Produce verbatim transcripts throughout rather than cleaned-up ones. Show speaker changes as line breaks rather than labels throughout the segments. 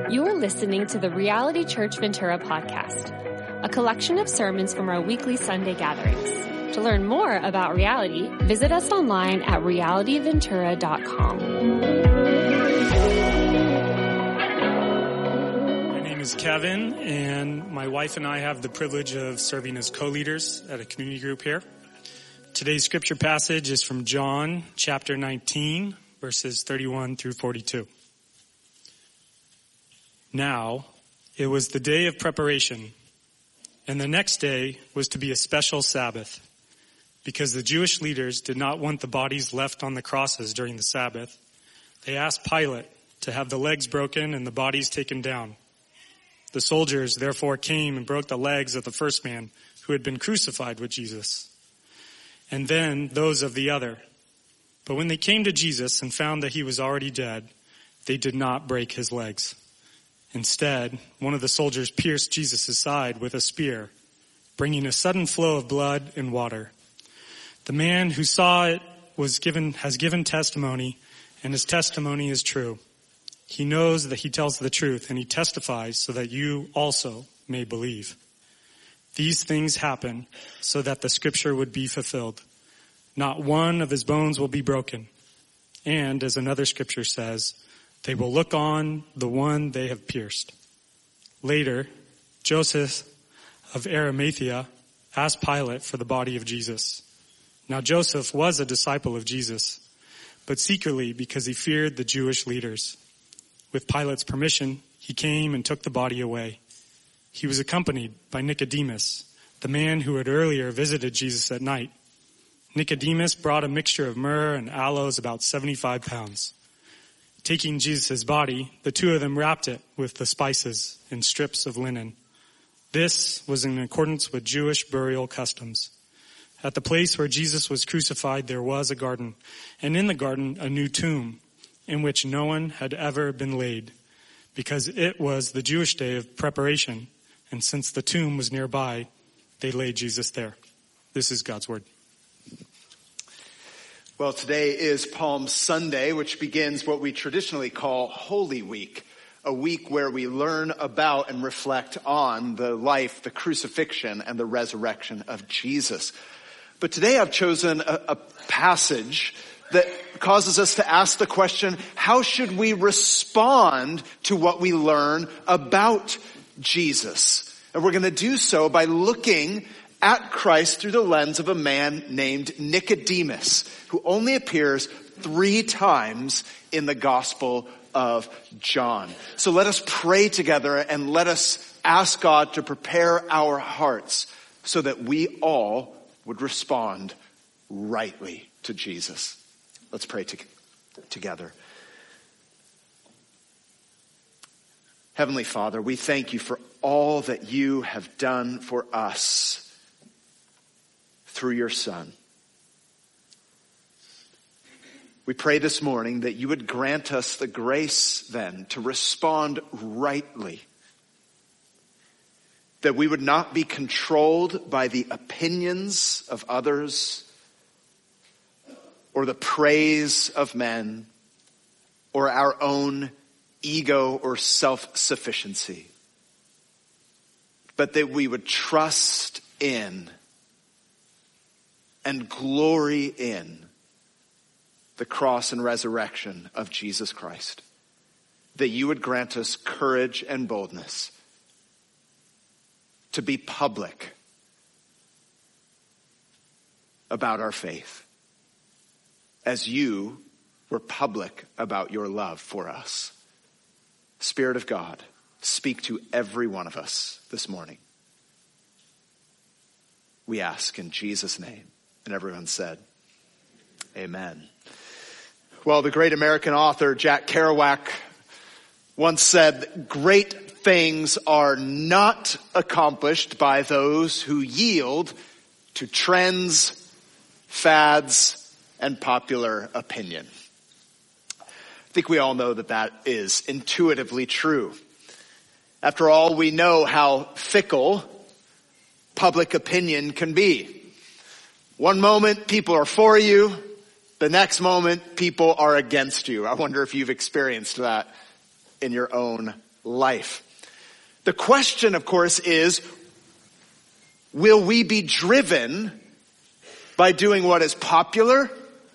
You are listening to the Reality Church Ventura podcast, a collection of sermons from our weekly Sunday gatherings. To learn more about Reality, visit us online at reality ventura dot com.
My name is Kevin, and my wife and I have the privilege of serving as co-leaders at a community group here. Today's scripture passage is from John chapter nineteen, verses thirty-one through forty-two. Now, it was the day of preparation, and the next day was to be a special Sabbath, because the Jewish leaders did not want the bodies left on the crosses during the Sabbath. They asked Pilate to have the legs broken and the bodies taken down. The soldiers therefore came and broke the legs of the first man who had been crucified with Jesus, and then those of the other. But when they came to Jesus and found that he was already dead, they did not break his legs. Instead, one of the soldiers pierced Jesus' side with a spear, bringing a sudden flow of blood and water. The man who saw it was given, has given testimony, and his testimony is true. He knows that he tells the truth, and he testifies so that you also may believe. These things happen so that the scripture would be fulfilled. Not one of his bones will be broken. And, as another scripture says, they will look on the one they have pierced. Later, Joseph of Arimathea asked Pilate for the body of Jesus. Now Joseph was a disciple of Jesus, but secretly because he feared the Jewish leaders. With Pilate's permission, he came and took the body away. He was accompanied by Nicodemus, the man who had earlier visited Jesus at night. Nicodemus brought a mixture of myrrh and aloes, about seventy-five pounds. Taking Jesus' body, the two of them wrapped it with the spices in strips of linen. This was in accordance with Jewish burial customs. At the place where Jesus was crucified, there was a garden, and in the garden a new tomb, in which no one had ever been laid, because it was the Jewish day of preparation, and since the tomb was nearby, they laid Jesus there. This is God's word.
Well, today is Palm Sunday, which begins what we traditionally call Holy Week, a week where we learn about and reflect on the life, the crucifixion, and the resurrection of Jesus. But today I've chosen a, a passage that causes us to ask the question, how should we respond to what we learn about Jesus? And we're going to do so by looking at Christ through the lens of a man named Nicodemus, who only appears three times in the Gospel of John. So let us pray together and let us ask God to prepare our hearts so that we all would respond rightly to Jesus. Let's pray to- together. Heavenly Father, we thank you for all that you have done for us through your Son. We pray this morning that you would grant us the grace then to respond rightly, that we would not be controlled by the opinions of others or the praise of men or our own ego or self-sufficiency, but that we would trust in and glory in the cross and resurrection of Jesus Christ. That you would grant us courage and boldness to be public about our faith, as you were public about your love for us. Spirit of God, speak to every one of us this morning. We ask in Jesus' name. And everyone said, amen. Well, the great American author Jack Kerouac once said, great things are not accomplished by those who yield to trends, fads, and popular opinion. I think we all know that that is intuitively true. After all, we know how fickle public opinion can be. One moment, people are for you. The next moment, people are against you. I wonder if you've experienced that in your own life. The question, of course, is, will we be driven by doing what is popular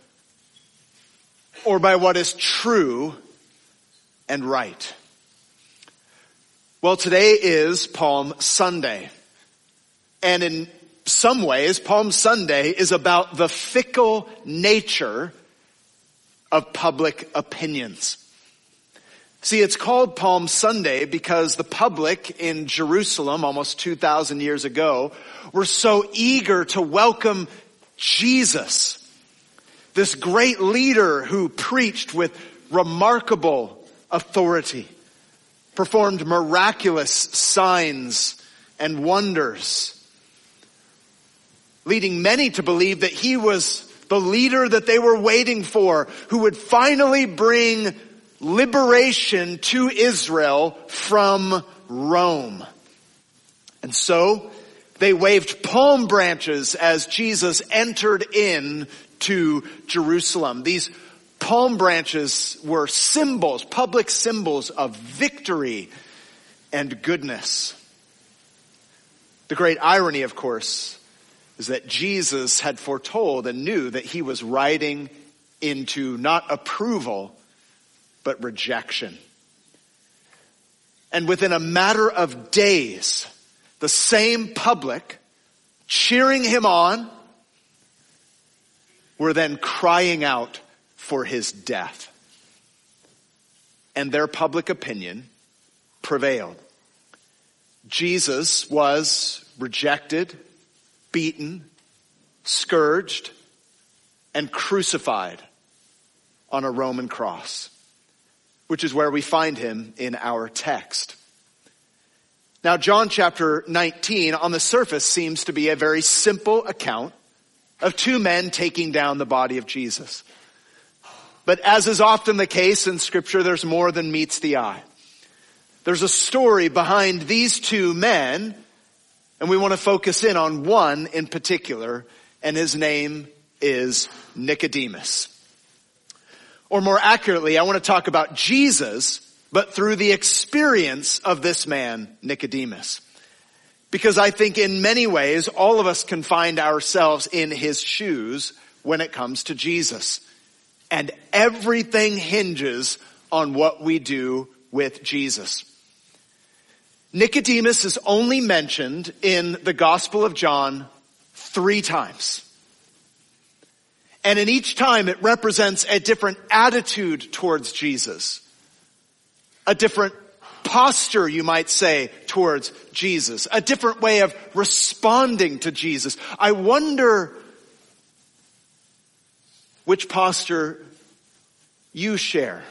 or by what is true and right? Well, today is Palm Sunday. And in some ways, Palm Sunday is about the fickle nature of public opinions. See, it's called Palm Sunday because the public in Jerusalem almost two thousand years ago were so eager to welcome Jesus, this great leader who preached with remarkable authority, performed miraculous signs and wonders, leading many to believe that he was the leader that they were waiting for, who would finally bring liberation to Israel from Rome. And so they waved palm branches as Jesus entered in to Jerusalem. These palm branches were symbols, public symbols of victory and goodness. The great irony, of course, is that Jesus had foretold and knew that he was riding into not approval, but rejection. And within a matter of days, the same public cheering him on were then crying out for his death. And their public opinion prevailed. Jesus was rejected, beaten, scourged, and crucified on a Roman cross, which is where we find him in our text. Now, John chapter nineteen on the surface seems to be a very simple account of two men taking down the body of Jesus. But as is often the case in Scripture, there's more than meets the eye. There's a story behind these two men, and we want to focus in on one in particular, and his name is Nicodemus. Or more accurately, I want to talk about Jesus, but through the experience of this man, Nicodemus. Because I think in many ways, all of us can find ourselves in his shoes when it comes to Jesus. And everything hinges on what we do with Jesus. Nicodemus is only mentioned in the Gospel of John three times. And in each time it represents a different attitude towards Jesus. A different posture, you might say, towards Jesus. A different way of responding to Jesus. I wonder which posture you share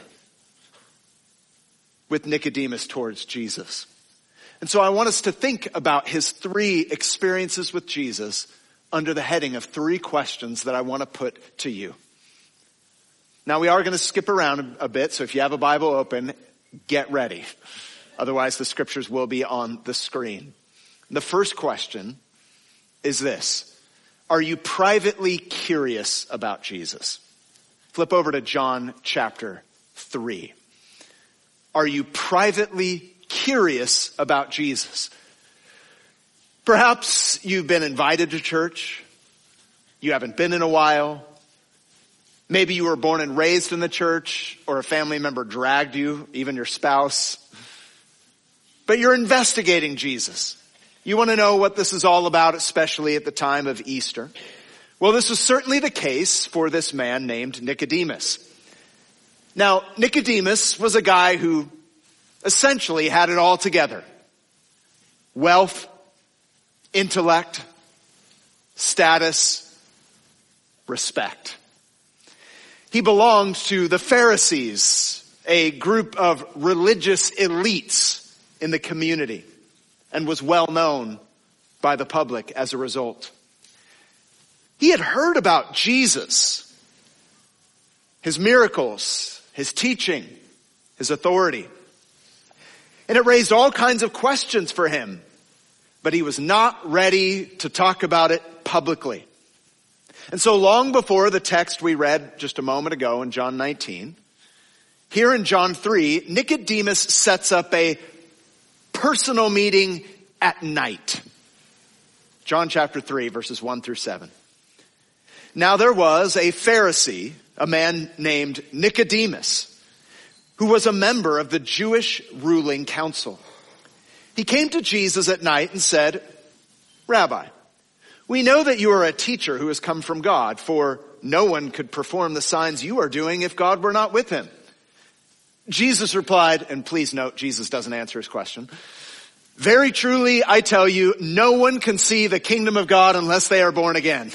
with Nicodemus towards Jesus. And so I want us to think about his three experiences with Jesus under the heading of three questions that I want to put to you. Now, we are going to skip around a bit, so if you have a Bible open, get ready. Otherwise, the scriptures will be on the screen. The first question is this: are you privately curious about Jesus? Flip over to John chapter three. Are you privately curious about Jesus? Perhaps you've been invited to church. You haven't been in a while. Maybe you were born and raised in the church, or a family member dragged you, even your spouse. But you're investigating Jesus. You want to know what this is all about, especially at the time of Easter. Well, this was certainly the case for this man named Nicodemus. Now, Nicodemus was a guy who essentially had it all together. Wealth, intellect, status, respect. He belonged to the Pharisees, a group of religious elites in the community, and was well known by the public as a result. He had heard about Jesus, his miracles, his teaching, his authority. And it raised all kinds of questions for him, but he was not ready to talk about it publicly. And so long before the text we read just a moment ago in John nineteen, Here in John three, Nicodemus sets up a personal meeting at night. John chapter three, verses one through seven. Now there was a Pharisee, a man named Nicodemus, who was a member of the Jewish ruling council. He came to Jesus at night and said, Rabbi, we know that you are a teacher who has come from God, for no one could perform the signs you are doing if God were not with him. Jesus replied, and please note, Jesus doesn't answer his question. Very truly, I tell you, no one can see the kingdom of God unless they are born again.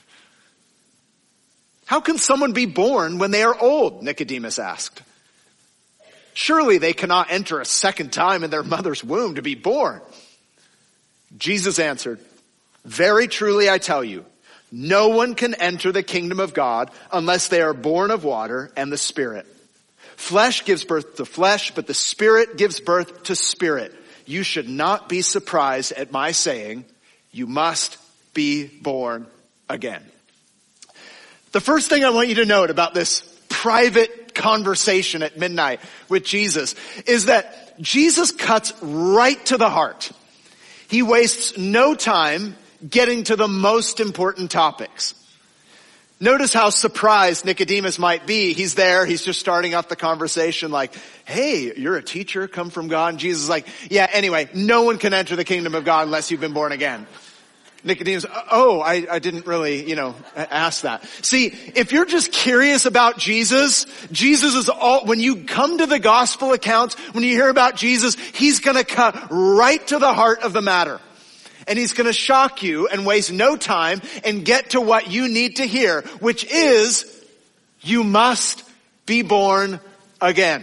How can someone be born when they are old? Nicodemus asked. Surely they cannot enter a second time in their mother's womb to be born. Jesus answered, very truly I tell you, no one can enter the kingdom of God unless they are born of water and the Spirit. Flesh gives birth to flesh, but the Spirit gives birth to spirit. You should not be surprised at my saying, you must be born again. The first thing I want you to note about this private conversation at midnight with Jesus is that Jesus cuts right to the heart. He wastes no time getting to the most important topics. Notice how surprised Nicodemus might be. He's there, he's just starting off the conversation like, hey, you're a teacher, come from God. And Jesus is like, yeah, anyway, no one can enter the kingdom of God unless you've been born again. Nicodemus, oh, I, I didn't really, you know, ask that. See, if you're just curious about Jesus, Jesus is all, when you come to the gospel accounts, when you hear about Jesus, he's gonna cut right to the heart of the matter. And he's gonna shock you and waste no time and get to what you need to hear, which is, you must be born again.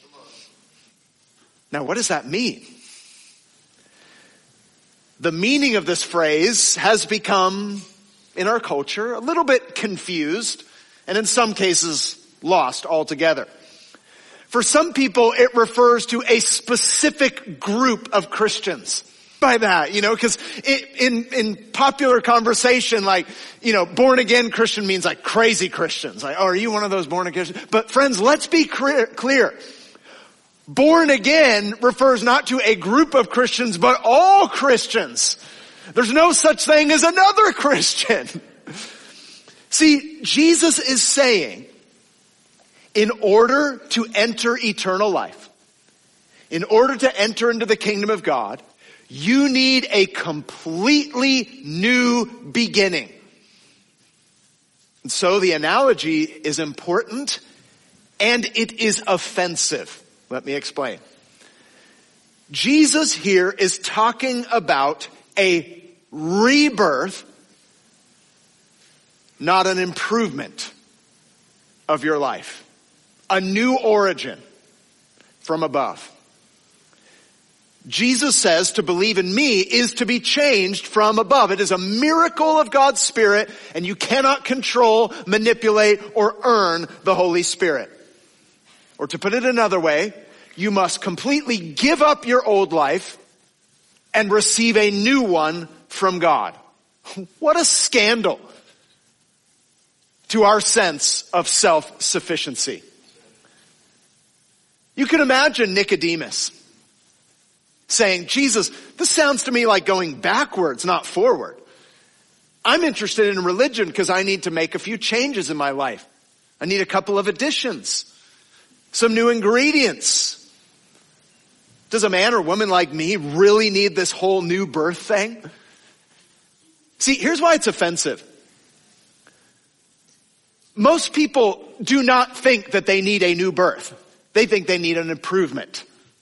Now, what does that mean? The meaning of this phrase has become, in our culture, a little bit confused and in some cases lost altogether. For some people, it refers to a specific group of Christians. By that, you know, because in, in popular conversation, like, you know, born again Christian means like crazy Christians. Like, oh, are you one of those born again Christians? But friends, let's be clear, clear. Born again refers not to a group of Christians, but all Christians. There's no such thing as another Christian. See, Jesus is saying, in order to enter eternal life, in order to enter into the kingdom of God, you need a completely new beginning. And so the analogy is important and it is offensive. Let me explain. Jesus here is talking about a rebirth, not an improvement of your life. A new origin from above. Jesus says to believe in me is to be changed from above. It is a miracle of God's Spirit, and you cannot control, manipulate, or earn the Holy Spirit. Or to put it another way, you must completely give up your old life and receive a new one from God. What a scandal to our sense of self-sufficiency. You can imagine Nicodemus saying, Jesus, this sounds to me like going backwards, not forward. I'm interested in religion because I need to make a few changes in my life. I need a couple of additions, some new ingredients. Does a man or woman like me really need this whole new birth thing? See, here's why it's offensive. Most people do not think that they need a new birth. They think they need an improvement.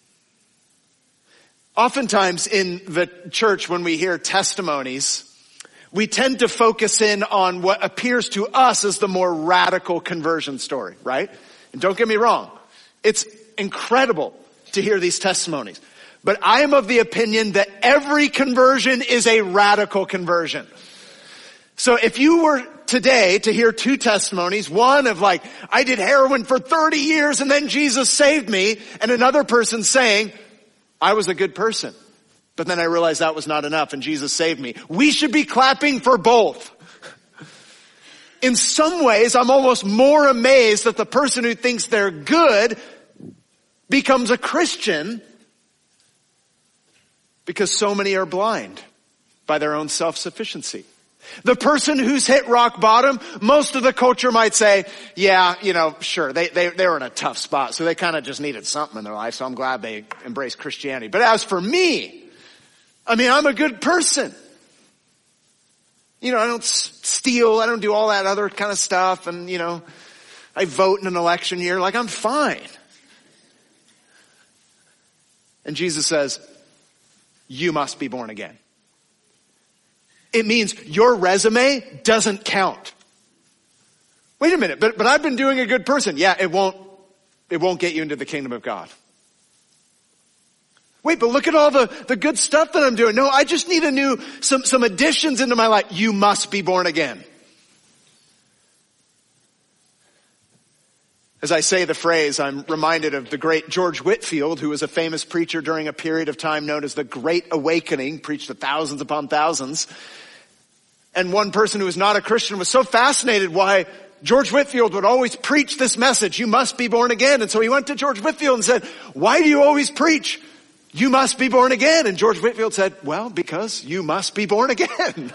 Oftentimes in the church when we hear testimonies, we tend to focus in on what appears to us as the more radical conversion story, right? And don't get me wrong, it's incredible to hear these testimonies. But I am of the opinion that every conversion is a radical conversion. So if you were today to hear two testimonies, one of like, I did heroin for thirty years and then Jesus saved me, and another person saying, I was a good person, but then I realized that was not enough and Jesus saved me. We should be clapping for both. In some ways, I'm almost more amazed that the person who thinks they're good becomes a Christian because so many are blind by their own self-sufficiency. The person who's hit rock bottom, most of the culture might say, yeah, you know, sure, they, they, they were in a tough spot, so they kind of just needed something in their life, so I'm glad they embraced Christianity. But as for me, I mean, I'm a good person. You know, I don't steal, I don't do all that other kind of stuff, and, you know, I vote in an election year, like I'm fine. And Jesus says, you must be born again. It means your resume doesn't count. Wait a minute, but, but I've been doing a good person. Yeah, it won't, it won't get you into the kingdom of God. Wait, but look at all the, the good stuff that I'm doing. No, I just need a new, some, some additions into my life. You must be born again. As I say the phrase, I'm reminded of the great George Whitefield, who was a famous preacher during a period of time known as the Great Awakening, preached to thousands upon thousands. And one person who was not a Christian was so fascinated why George Whitefield would always preach this message, you must be born again. And so he went to George Whitefield and said, why do you always preach, you must be born again? And George Whitefield said, well, because you must be born again.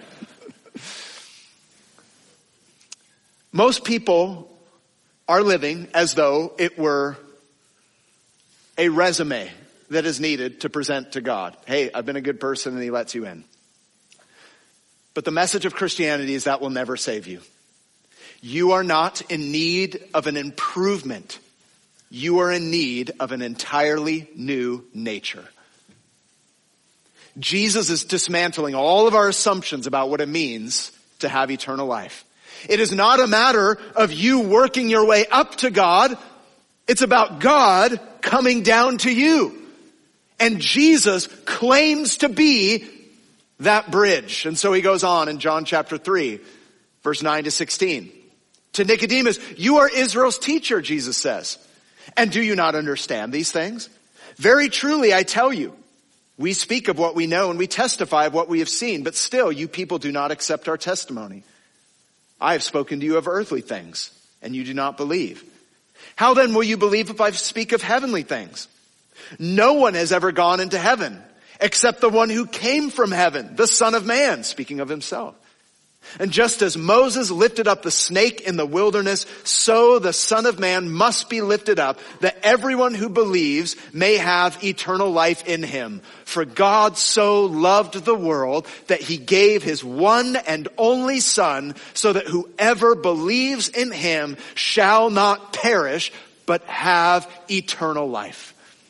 Most people are living as though it were a resume that is needed to present to God. Hey, I've been a good person, and he lets you in. But the message of Christianity is that will never save you. You are not in need of an improvement. You are in need of an entirely new nature. Jesus is dismantling all of our assumptions about what it means to have eternal life. It is not a matter of you working your way up to God. It's about God coming down to you. And Jesus claims to be that bridge. And so he goes on in John chapter three, verse nine to sixteen. To Nicodemus, you are Israel's teacher, Jesus says. And do you not understand these things? Very truly, I tell you, we speak of what we know and we testify of what we have seen, but still you people do not accept our testimony. I have spoken to you of earthly things, and you do not believe. How then will you believe if I speak of heavenly things? No one has ever gone into heaven except the one who came from heaven, the Son of Man, speaking of himself. And just as Moses lifted up the snake in the wilderness, so the Son of Man must be lifted up, that everyone who believes may have eternal life in him. For God so loved the world that he gave his one and only Son, so that whoever believes in him shall not perish, but have eternal life.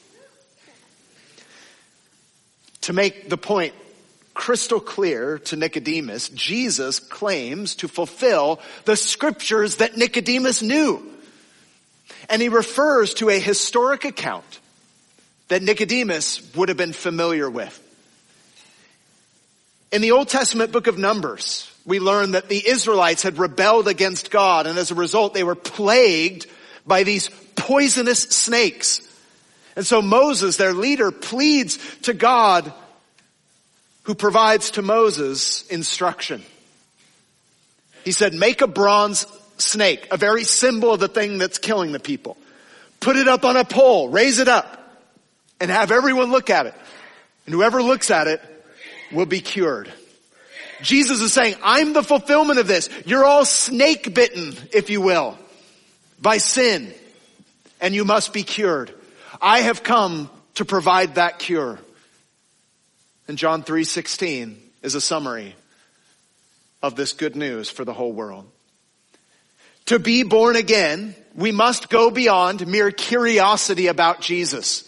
To make the point crystal clear to Nicodemus, Jesus claims to fulfill the scriptures that Nicodemus knew. And he refers to a historic account that Nicodemus would have been familiar with. In the Old Testament book of Numbers, we learn that the Israelites had rebelled against God, and as a result they were plagued by these poisonous snakes. And so Moses, their leader, pleads to God, who provides to Moses instruction. He said, make a bronze snake, a very symbol of the thing that's killing the people. Put it up on a pole, raise it up, and have everyone look at it. And whoever looks at it will be cured. Jesus is saying, I'm the fulfillment of this. You're all snake bitten, if you will, by sin, and you must be cured. I have come to provide that cure. And John three sixteen is a summary of this good news for the whole world. To be born again, we must go beyond mere curiosity about Jesus.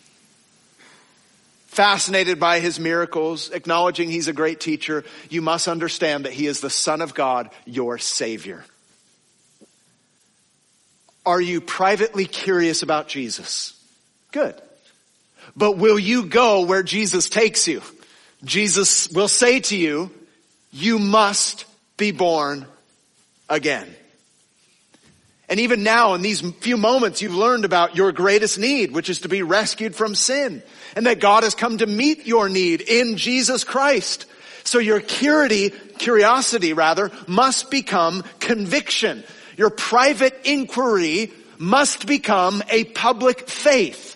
Fascinated by his miracles, acknowledging he's a great teacher, you must understand that he is the Son of God, your Savior. Are you privately curious about Jesus? Good. But will you go where Jesus takes you? Jesus will say to you, you must be born again. And even now in these few moments, you've learned about your greatest need, which is to be rescued from sin. And that God has come to meet your need in Jesus Christ. So your curiosity, curiosity rather, must become conviction. Your private inquiry must become a public faith.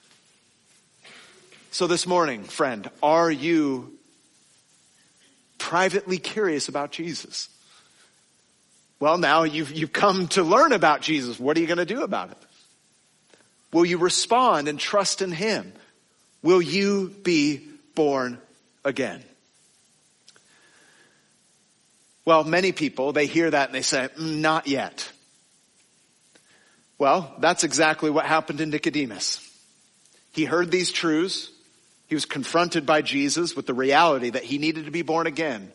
So this morning, friend, are you privately curious about Jesus? Well, now you've, you've come to learn about Jesus. What are you going to do about it? Will you respond and trust in him? Will you be born again? Well, many people, they hear that and they say, mm, not yet. Well, that's exactly what happened to Nicodemus. He heard these truths. He was confronted by Jesus with the reality that he needed to be born again.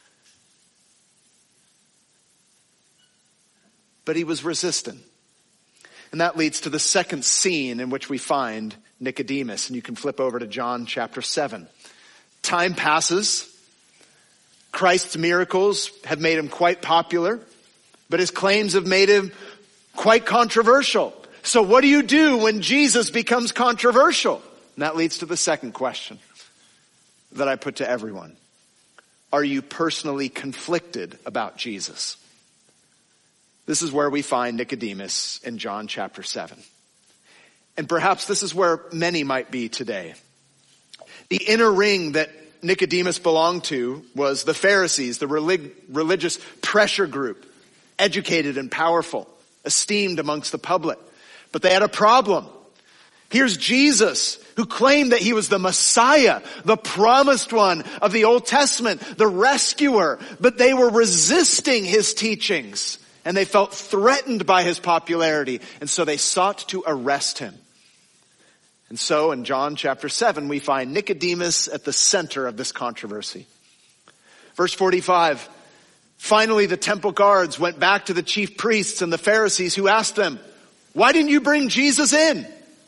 But he was resistant. And that leads to the second scene in which we find Nicodemus. And you can flip over to John chapter seven. Time passes. Christ's miracles have made him quite popular, but his claims have made him quite controversial. So what do you do when Jesus becomes controversial? And that leads to the second question that I put to everyone. Are you personally conflicted about Jesus? This is where we find Nicodemus in John chapter seven. And perhaps this is where many might be today. The inner ring that Nicodemus belonged to was the Pharisees, the relig- religious pressure group, educated and powerful, esteemed amongst the public. But they had a problem. Here's Jesus, who claimed that he was the Messiah, the promised one of the Old Testament, the rescuer. But they were resisting his teachings, and they felt threatened by his popularity. And so they sought to arrest him. And so in John chapter seven, we find Nicodemus at the center of this controversy. Verse forty-five, finally the temple guards went back to the chief priests and the Pharisees, who asked them, why didn't you bring Jesus in?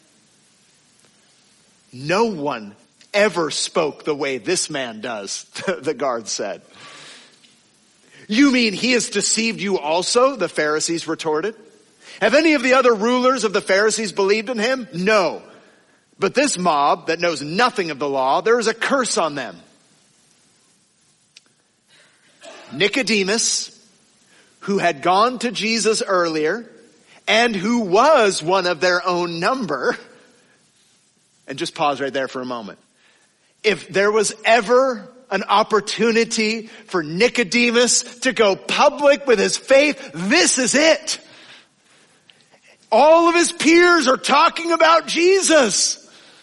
No one ever spoke the way this man does, the guards said. You mean he has deceived you also? The Pharisees retorted. Have any of the other rulers of the Pharisees believed in him? No. But this mob that knows nothing of the law, there is a curse on them. Nicodemus, who had gone to Jesus earlier and who was one of their own number. And just pause right there for a moment. If there was ever an opportunity for Nicodemus to go public with his faith, this is it. All of his peers are talking about Jesus.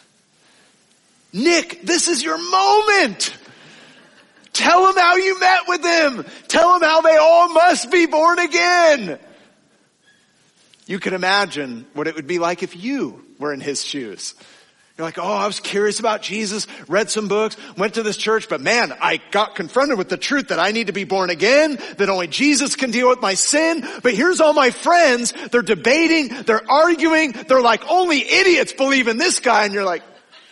Nick, this is your moment. Tell him how you met with him. Tell him how they all must be born again. You can imagine what it would be like if you were in his shoes. You're like, oh, I was curious about Jesus, read some books, went to this church, but man, I got confronted with the truth that I need to be born again, that only Jesus can deal with my sin. But here's all my friends. They're debating, they're arguing, they're like, only idiots believe in this guy. And you're like,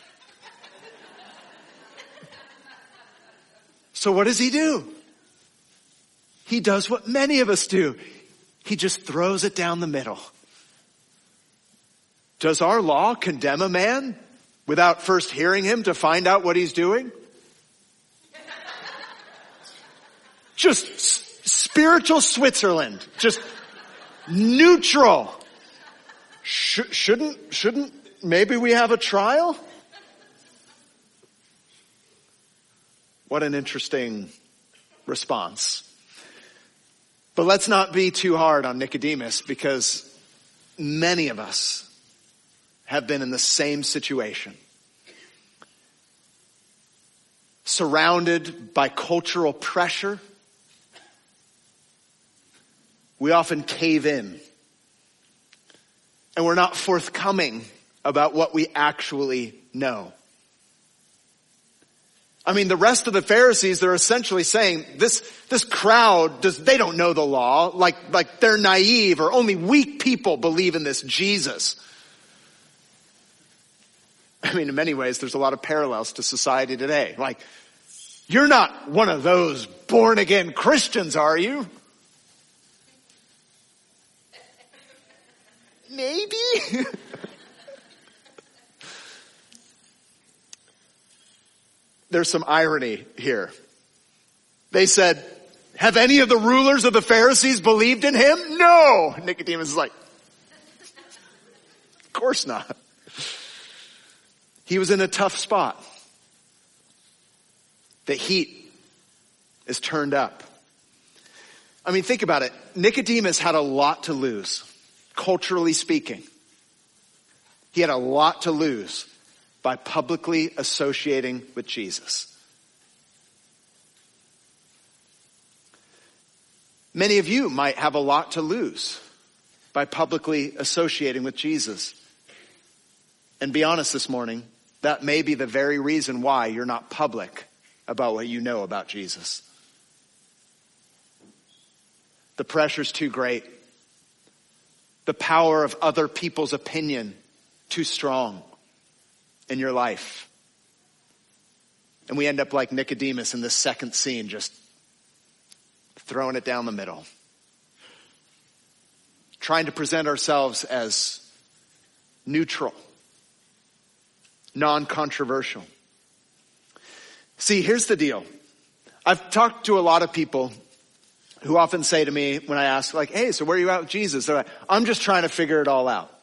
so what does he do? He does what many of us do. He just throws it down the middle. Does our law condemn a man without first hearing him to find out what he's doing? Just s- spiritual Switzerland. Just neutral. Sh- shouldn't, shouldn't maybe we have a trial? What an interesting response. But let's not be too hard on Nicodemus, because many of us have been in the same situation. Surrounded by cultural pressure, we often cave in. And we're not forthcoming about what we actually know. I mean, the rest of the Pharisees, they're essentially saying this, this crowd does, they don't know the law. Like, like they're naive, or only weak people believe in this Jesus. I mean, in many ways, there's a lot of parallels to society today. Like, you're not one of those born again Christians, are you? Maybe. There's some irony here. They said, have any of the rulers of the Pharisees believed in him? No. Nicodemus is like, course not. He was in a tough spot. The heat is turned up. I mean, think about it. Nicodemus had a lot to lose, culturally speaking. He had a lot to lose by publicly associating with Jesus. Many of you might have a lot to lose by publicly associating with Jesus. And be honest this morning, that may be the very reason why you're not public about what you know about Jesus. The pressure's too great. The power of other people's opinion too strong in your life. And we end up like Nicodemus in this second scene, just throwing it down the middle. Trying to present ourselves as neutral, non-controversial. See, here's the deal. I've talked to a lot of people who often say to me when I ask, like, hey, so where are you at with Jesus? They're like, I'm just trying to figure it all out.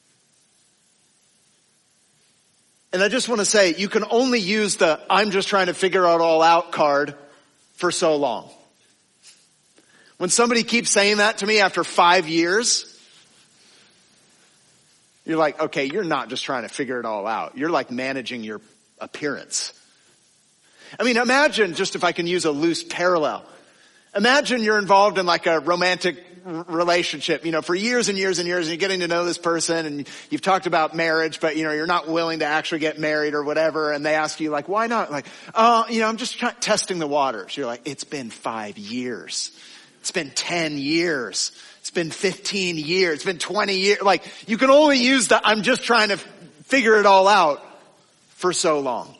And I just want to say, you can only use the I'm just trying to figure it all out card for so long. When somebody keeps saying that to me after five years, you're like, okay, you're not just trying to figure it all out. You're like managing your appearance. I mean, imagine, just if I can use a loose parallel, imagine you're involved in like a romantic relationship, you know, for years and years and years, and you're getting to know this person, and you've talked about marriage, but you know, you're not willing to actually get married or whatever, and they ask you like, why not? Like, oh, you know, I'm just trying, testing the waters. You're like, it's been five years. It's been ten years. It's been fifteen years. It's been twenty years. Like, you can only use the I'm just trying to figure it all out for so long.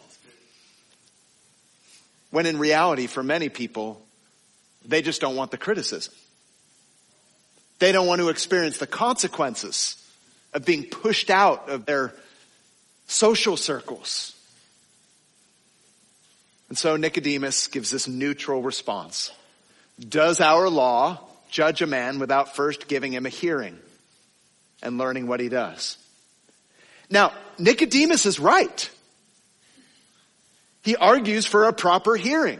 When in reality, for many people, they just don't want the criticism. They don't want to experience the consequences of being pushed out of their social circles. And so Nicodemus gives this neutral response. Does our law judge a man without first giving him a hearing and learning what he does? Now, Nicodemus is right. He argues for a proper hearing.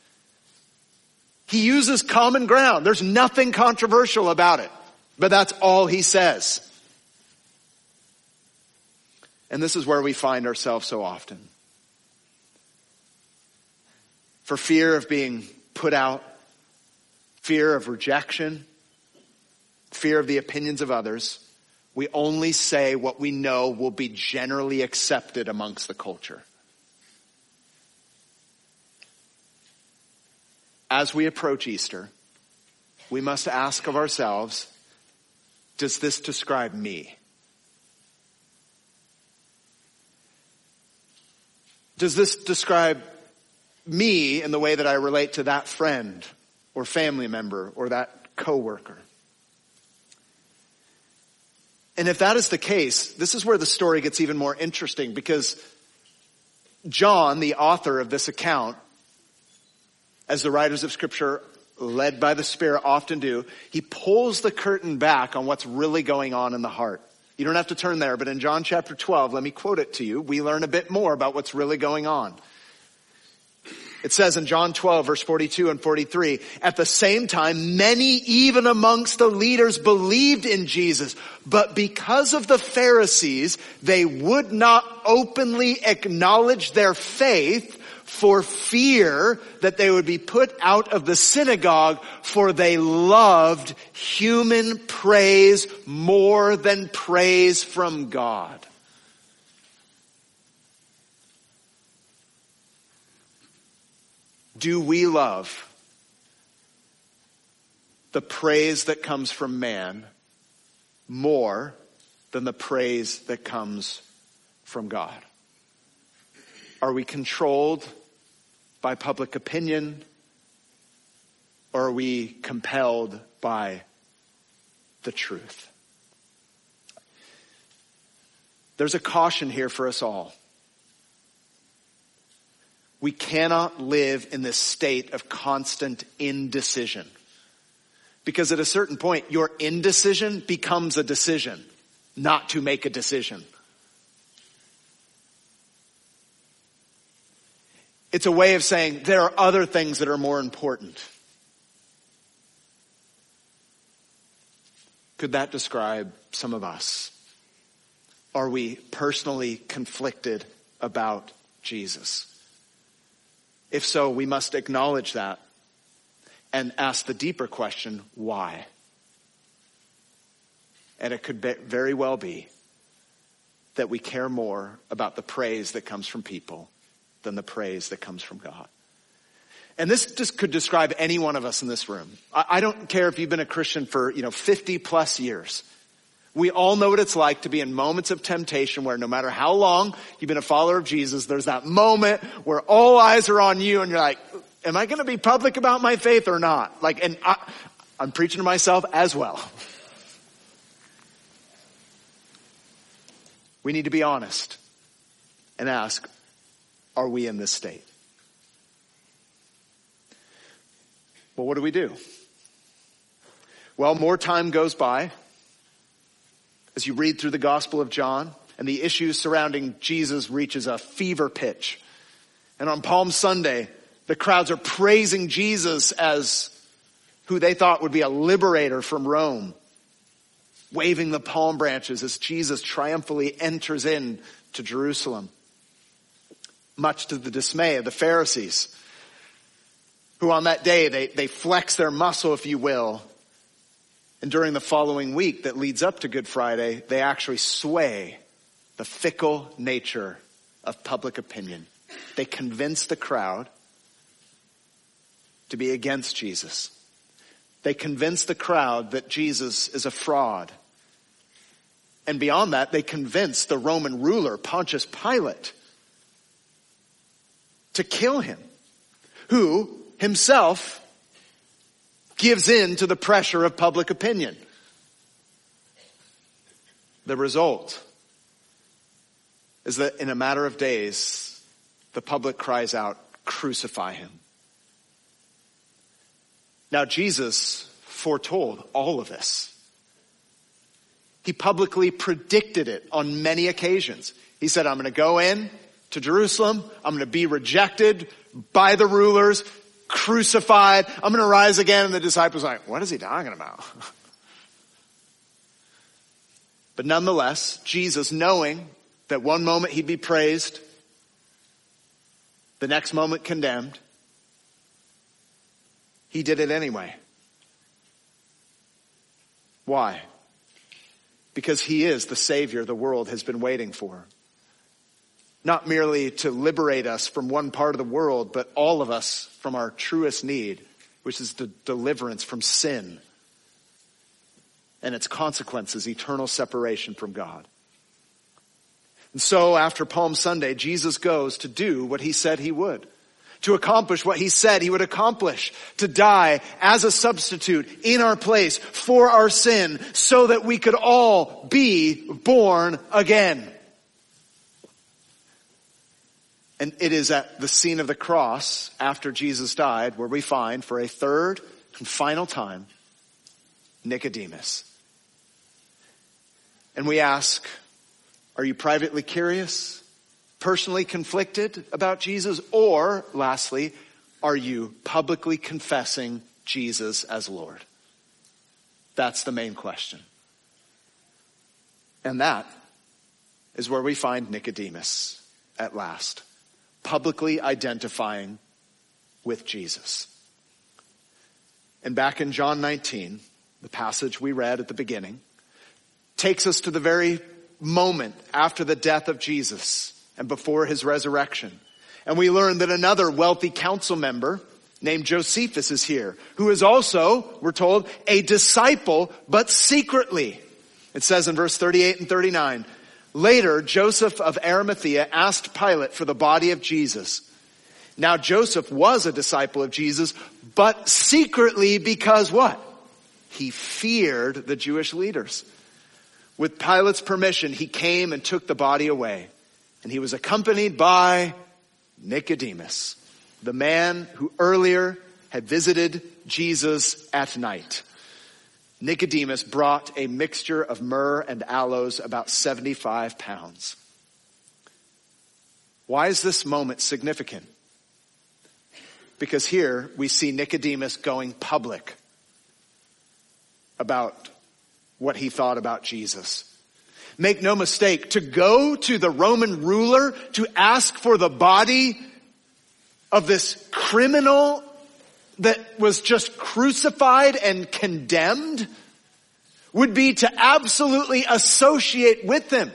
He uses common ground. There's nothing controversial about it. But that's all he says. And this is where we find ourselves so often. For fear of being put out, fear of rejection, fear of the opinions of others, we only say what we know will be generally accepted amongst the culture. As we approach Easter, we must ask of ourselves, does this describe me? Does this describe me in the way that I relate to that friend or family member or that coworker? And if that is the case, this is where the story gets even more interesting, because John, the author of this account, as the writers of Scripture, led by the Spirit, often do, he pulls the curtain back on what's really going on in the heart. You don't have to turn there, but in John chapter twelve, let me quote it to you. We learn a bit more about what's really going on. It says in John twelve, verse forty-two and forty-three, at the same time, many even amongst the leaders believed in Jesus, but because of the Pharisees, they would not openly acknowledge their faith for fear that they would be put out of the synagogue, for they loved human praise more than praise from God. Do we love the praise that comes from man more than the praise that comes from God? Are we controlled by public opinion, or are we compelled by the truth? There's a caution here for us all. We cannot live in this state of constant indecision, because at a certain point, your indecision becomes a decision. not to make a decision. It's a way of saying there are other things that are more important. Could that describe some of us? Are we personally conflicted about Jesus? If so, we must acknowledge that and ask the deeper question, why? And it could be, very well be that we care more about the praise that comes from people than the praise that comes from God. And this just could describe any one of us in this room. I, I don't care if you've been a Christian for, you know, fifty plus years. We all know what it's like to be in moments of temptation where no matter how long you've been a follower of Jesus, there's that moment where all eyes are on you and you're like, am I going to be public about my faith or not? Like, and I, I'm preaching to myself as well. We need to be honest and ask, are we in this state? Well, what do we do? Well, more time goes by as you read through the Gospel of John, and the issues surrounding Jesus reaches a fever pitch. And on Palm Sunday, the crowds are praising Jesus as who they thought would be a liberator from Rome, waving the palm branches as Jesus triumphantly enters in to Jerusalem, much to the dismay of the Pharisees, who on that day, they, they flex their muscle, if you will. And during the following week that leads up to Good Friday, they actually sway the fickle nature of public opinion. They convince the crowd to be against Jesus. They convince the crowd that Jesus is a fraud. And beyond that, they convince the Roman ruler, Pontius Pilate, to kill him, who himself gives in to the pressure of public opinion. The result is that in a matter of days, the public cries out, "Crucify him." Now, Jesus foretold all of this. He publicly predicted it on many occasions. He said, I'm going to go in to Jerusalem. I'm going to be rejected by the rulers, crucified. I'm going to rise again. And the disciples are like, what is he talking about? But nonetheless, Jesus, knowing that one moment he'd be praised, the next moment condemned, he did it anyway. Why? Because he is the Savior the world has been waiting for. Not merely to liberate us from one part of the world, but all of us from our truest need, which is the deliverance from sin and its consequences, eternal separation from God. And so after Palm Sunday, Jesus goes to do what he said he would, to accomplish what he said he would accomplish, to die as a substitute in our place for our sin so that we could all be born again. And it is at the scene of the cross after Jesus died where we find for a third and final time Nicodemus. And we ask, are you privately curious, personally conflicted about Jesus? Or, lastly, are you publicly confessing Jesus as Lord? That's the main question. And that is where we find Nicodemus at last, publicly identifying with Jesus. And back in John nineteen, the passage we read at the beginning, takes us to the very moment after the death of Jesus and before his resurrection. And we learn that another wealthy council member named Josephus is here, who is also, we're told, a disciple, but secretly. It says in verse thirty-eight and thirty-nine, later, Joseph of Arimathea asked Pilate for the body of Jesus. Now, Joseph was a disciple of Jesus, but secretly because what? He feared the Jewish leaders. With Pilate's permission, he came and took the body away. And he was accompanied by Nicodemus, the man who earlier had visited Jesus at night. Nicodemus brought a mixture of myrrh and aloes, about seventy-five pounds. Why is this moment significant? Because here we see Nicodemus going public about what he thought about Jesus. Make no mistake, to go to the Roman ruler to ask for the body of this criminal that was just crucified and condemned would be to absolutely associate with him.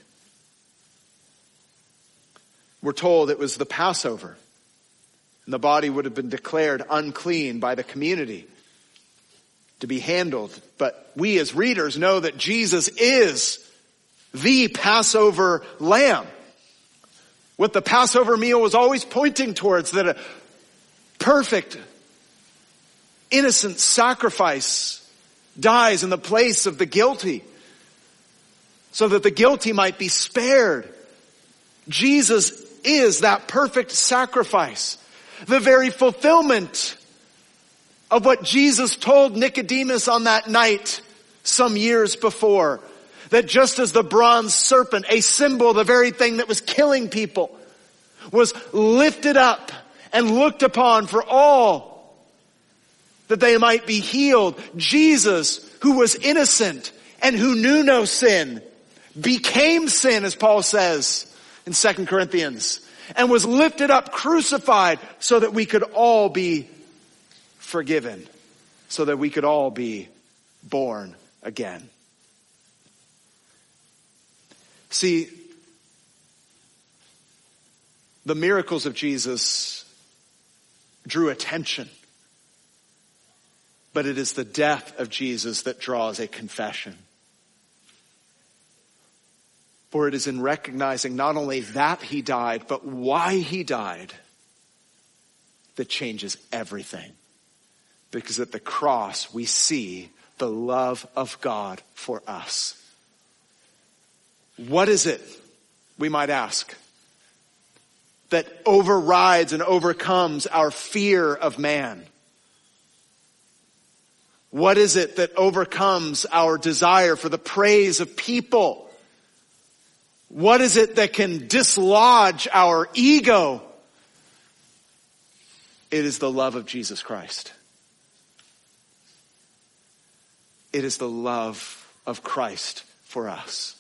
We're told it was the Passover, and the body would have been declared unclean by the community to be handled. But we as readers know that Jesus is the Passover lamb. What the Passover meal was always pointing towards, that a perfect, innocent sacrifice dies in the place of the guilty, so that the guilty might be spared. Jesus is that perfect sacrifice, the very fulfillment of what Jesus told Nicodemus on that night some years before. That just as the bronze serpent, a symbol, the very thing that was killing people, was lifted up and looked upon for all that they might be healed, Jesus, who was innocent and who knew no sin, became sin, as Paul says in Second Corinthians, and was lifted up, crucified, so that we could all be forgiven, so that we could all be born again. See, the miracles of Jesus drew attention, but it is the death of Jesus that draws a confession. For it is in recognizing not only that he died, but why he died, that changes everything. Because at the cross we see the love of God for us. What is it, we might ask, that overrides and overcomes our fear of man? What is it that overcomes our desire for the praise of people? What is it that can dislodge our ego? It is the love of Jesus Christ. It is the love of Christ for us.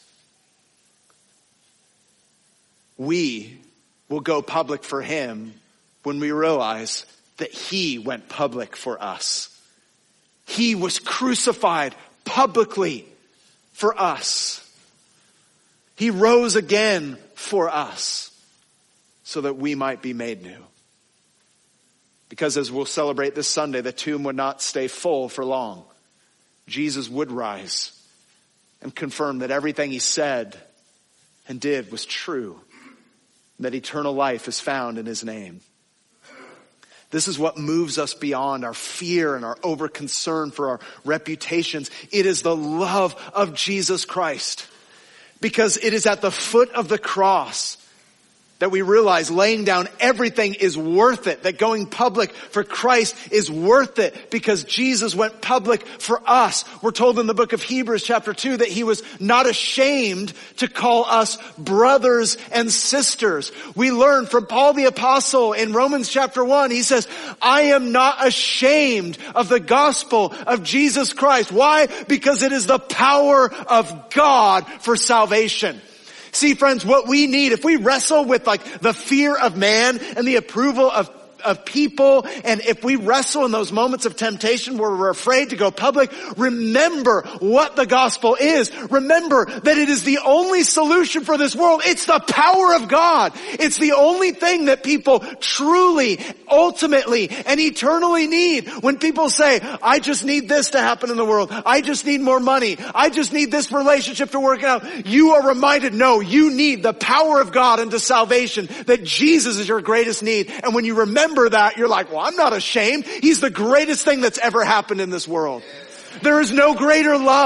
We will go public for him when we realize that he went public for us. He was crucified publicly for us. He rose again for us so that we might be made new. Because as we'll celebrate this Sunday, the tomb would not stay full for long. Jesus would rise and confirm that everything he said and did was true. That eternal life is found in his name. This is what moves us beyond our fear and our over concern for our reputations. It is the love of Jesus Christ. Because it is at the foot of the cross that we realize laying down everything is worth it. That going public for Christ is worth it because Jesus went public for us. We're told in the book of Hebrews chapter two that he was not ashamed to call us brothers and sisters. We learn from Paul the apostle in Romans chapter one, he says, I am not ashamed of the gospel of Jesus Christ. Why? Because it is the power of God for salvation. See, friends, what we need, if we wrestle with like the fear of man and the approval of of people, and if we wrestle in those moments of temptation where we're afraid to go public, remember what the gospel is. Remember that it is the only solution for this world. It's the power of God. It's the only thing that people truly, ultimately, and eternally need. When people say, I just need this to happen in the world. I just need more money. I just need this relationship to work out. You are reminded, no, you need the power of God unto salvation, that Jesus is your greatest need. And when you remember that, you're like, well, I'm not ashamed. He's the greatest thing that's ever happened in this world. There is no greater love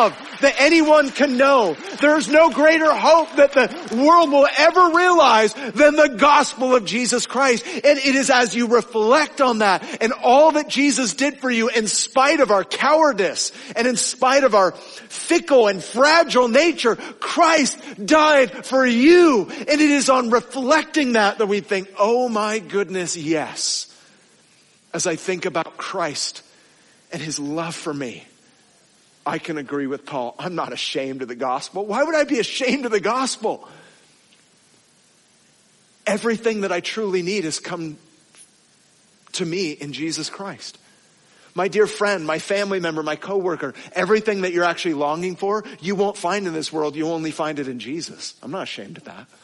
that anyone can know. There's no greater hope that the world will ever realize than the gospel of Jesus Christ. And it is as you reflect on that and all that Jesus did for you in spite of our cowardice and in spite of our fickle and fragile nature, Christ died for you. And it is on reflecting that that we think, oh my goodness, yes. As I think about Christ and his love for me, I can agree with Paul. I'm not ashamed of the gospel. Why would I be ashamed of the gospel? Everything that I truly need has come to me in Jesus Christ. My dear friend, my family member, my coworker, everything that you're actually longing for, you won't find in this world. You only find it in Jesus. I'm not ashamed of that.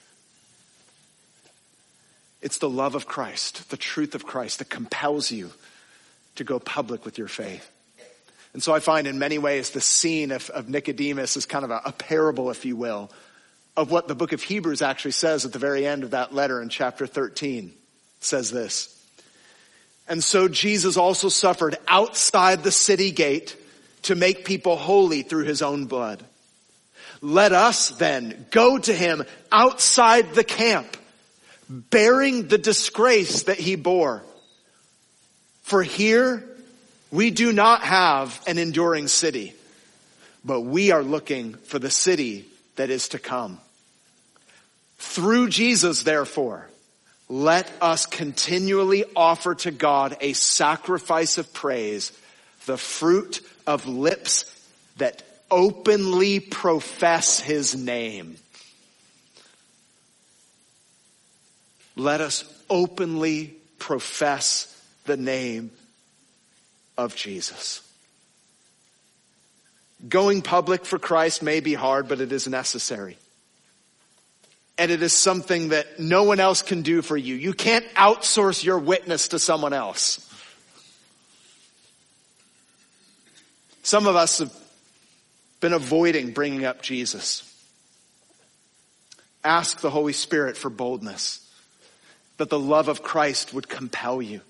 It's the love of Christ, the truth of Christ that compels you to go public with your faith. And so I find in many ways the scene of, of Nicodemus is kind of a, a parable, if you will, of what the book of Hebrews actually says at the very end of that letter in chapter thirteen. It says this. And so Jesus also suffered outside the city gate to make people holy through his own blood. Let us then go to him outside the camp, bearing the disgrace that he bore. For here we do not have an enduring city, but we are looking for the city that is to come. Through Jesus, therefore, let us continually offer to God a sacrifice of praise, the fruit of lips that openly profess his name. Let us openly profess the name of Jesus. Going public for Christ may be hard, but it is necessary. And it is something that no one else can do for you. You can't outsource your witness to someone else. Some of us have been avoiding bringing up Jesus. Ask the Holy Spirit for boldness, that the love of Christ would compel you.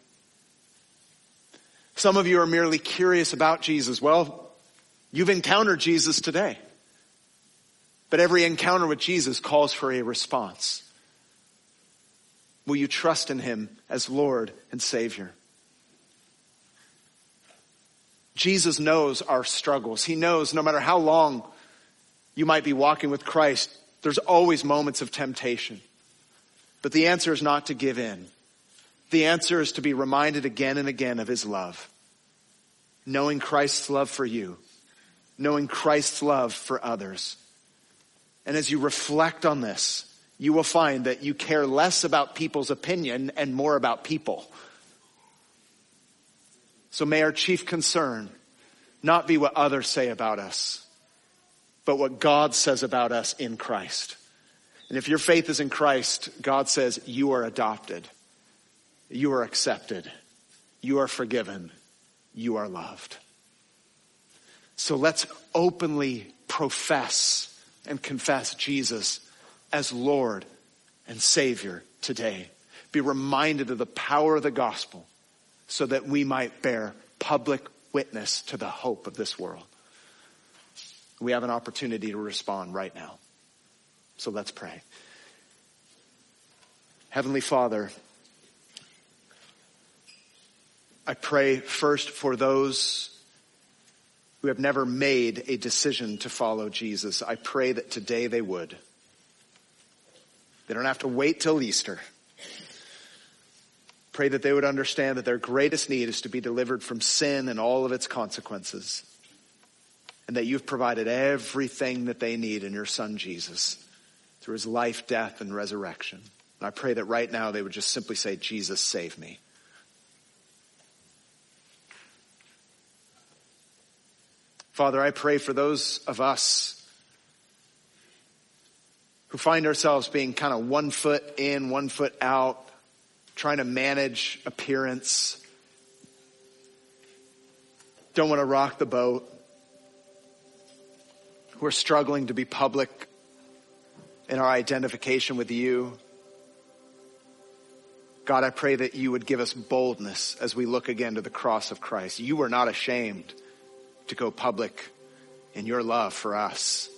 Some of you are merely curious about Jesus. Well, you've encountered Jesus today. But every encounter with Jesus calls for a response. Will you trust in him as Lord and Savior? Jesus knows our struggles. He knows no matter how long you might be walking with Christ, there's always moments of temptation. But the answer is not to give in. The answer is to be reminded again and again of his love. Knowing Christ's love for you. Knowing Christ's love for others. And as you reflect on this, you will find that you care less about people's opinion and more about people. So may our chief concern not be what others say about us, but what God says about us in Christ. And if your faith is in Christ, God says you are adopted. You are accepted. You are forgiven. You are loved. So let's openly profess and confess Jesus as Lord and Savior today. Be reminded of the power of the gospel so that we might bear public witness to the hope of this world. We have an opportunity to respond right now. So let's pray. Heavenly Father, I pray first for those who have never made a decision to follow Jesus. I pray that today they would. They don't have to wait till Easter. Pray that they would understand that their greatest need is to be delivered from sin and all of its consequences. And that you've provided everything that they need in your Son Jesus through his life, death, and resurrection. And I pray that right now they would just simply say, Jesus, save me. Father, I pray for those of us who find ourselves being kind of one foot in, one foot out, trying to manage appearance, don't want to rock the boat, who are struggling to be public in our identification with you. God, I pray that you would give us boldness as we look again to the cross of Christ. You were not ashamed to go public in your love for us.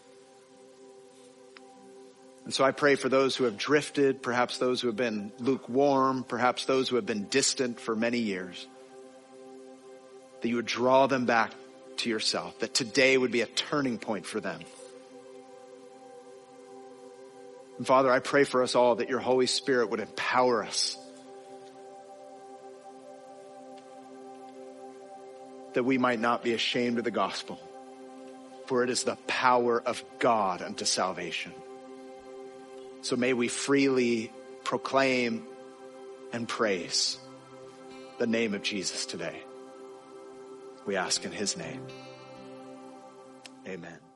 And so I pray for those who have drifted, perhaps those who have been lukewarm, perhaps those who have been distant for many years, that you would draw them back to yourself, that today would be a turning point for them. And Father, I pray for us all that your Holy Spirit would empower us, that we might not be ashamed of the gospel, for it is the power of God unto salvation. So may we freely proclaim and praise the name of Jesus today. We ask in his name. Amen.